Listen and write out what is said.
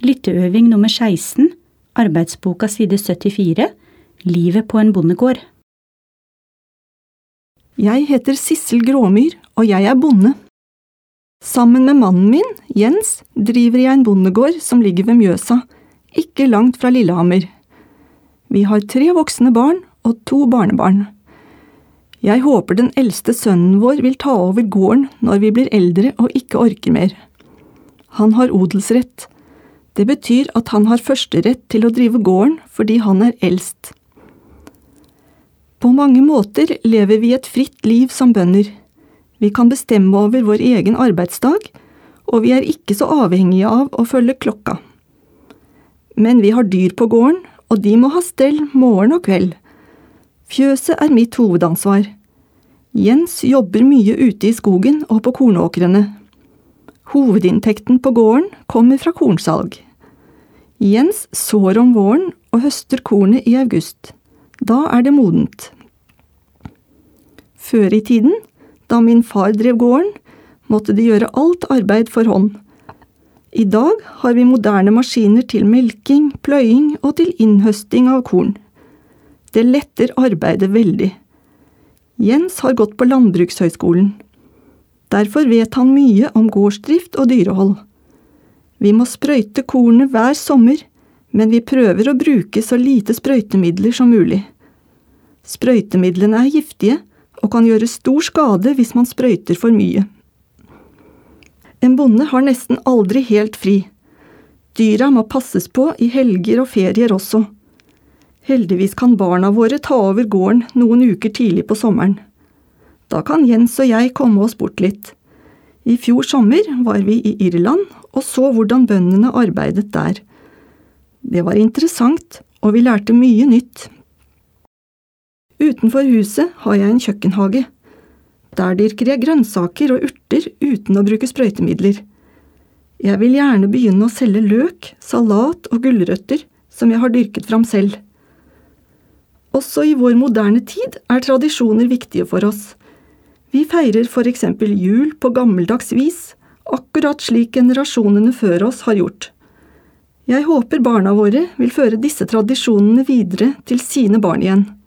Lytteøving nummer 16, arbeidsboka side 74, Livet på en bondegård. Jeg heter Sissel Gråmyr, og jeg er bonde. Sammen med mannen min, Jens, driver jeg en bondegård som ligger ved Mjøsa, ikke langt fra Lillehammer. Vi har 3 voksne barn og 2 barnebarn. Jeg håper den eldste sønnen vår vil ta over gården når vi blir eldre og ikke orker mer. Han har odelsrett. Det betyr at han har førsterett til å drive gården fordi han er eldst. På mange måter lever vi et fritt liv som bønder. Vi kan bestemme over vår egen arbeidsdag, og vi er ikke så avhengige av å følge klokka. Men vi har dyr på gården, og de må ha stell morgen og kveld. Fjøset er mitt hovedansvar. Jens jobber mye ute i skogen og på kornåkrene. Hovedinntekten på gården kommer fra kornsalg. Jens sår om våren og høster kornet i august. Da er det modent. Før i tiden, da min far drev gården, måtte de gjøre alt arbeid for hånd. I dag har vi moderne maskiner til melking, pløying og til innhøsting av korn. Det letter arbeidet veldig. Jens har gått på Landbrukshøgskolen. Derfor vet han mye om gårdsdrift og dyrehold. Vi må sprøyte kornet hver sommer, men vi prøver å bruke så lite sprøytemidler som mulig. Sprøytemidlene er giftige og kan gjøre stor skade hvis man sprøyter for mye. En bonde har nesten aldri helt fri. Dyra må passes på i helger og ferier også. Heldigvis kan barna våre ta over gården noen uker tidlig på sommeren. Da kan Jens og jeg komme oss bort litt. I fjor sommer var vi i Irland og så hvordan bøndene arbeidet der. Det var interessant, og vi lærte mye nytt. Utenfor huset har jeg en kjøkkenhage. Der dyrker jeg grønnsaker og urter uten å bruke sprøytemidler. Jeg vil gjerne begynne å selge løk, salat og gulrøtter som jeg har dyrket fram selv. Også i vår moderne tid er tradisjoner viktige for oss. Vi feirer for eksempel jul på gammeldags vis, akkurat slik generasjonene før oss har gjort. Jeg håper barna våre vil føre disse tradisjonene videre til sine barn igjen.